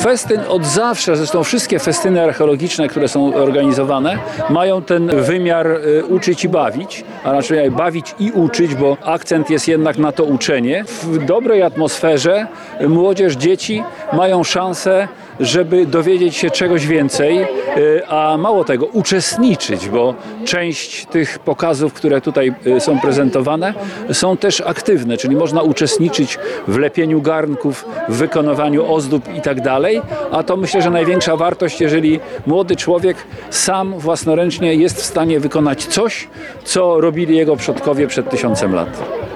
Festyn od zawsze, zresztą wszystkie festyny archeologiczne, które są organizowane, mają ten wymiar uczyć i bawić, a raczej bawić i uczyć, bo akcent jest jednak na to uczenie. W dobrej atmosferze młodzież, dzieci mają szansę, żeby dowiedzieć się czegoś więcej, a mało tego, uczestniczyć, bo część tych pokazów, które tutaj są prezentowane, są też aktywne, czyli można uczestniczyć w lepieniu garnków, w wykonywaniu ozdób i tak dalej, a to myślę, że największa wartość, jeżeli młody człowiek sam własnoręcznie jest w stanie wykonać coś, co robili jego przodkowie przed 1000 lat.